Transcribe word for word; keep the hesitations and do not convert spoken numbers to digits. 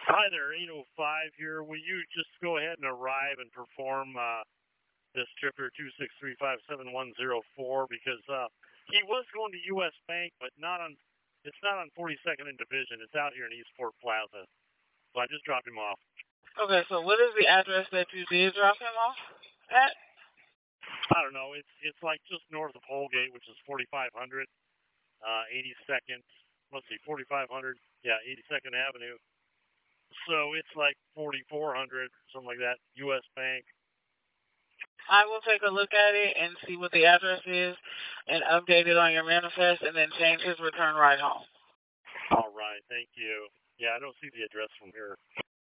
Hi there, eight oh five here. Will you just go ahead and arrive and perform uh, this trip here, two six three five seven one zero four? Because uh, he was going to U S Bank, but not on. It's not on forty-second and Division. It's out here in Eastport Plaza. So I just dropped him off. Okay, so what is the address that you did drop him off at? I don't know. It's it's like just north of Holgate, which is forty-five hundred, uh, eighty-second. Let's see, forty-five hundred. Yeah, eighty-second Avenue. So it's like forty-four hundred, something like that. U S Bank. I will take a look at it and see what the address is and update it on your manifest and then change his return right home. All right, thank you. Yeah, I don't see the address from here.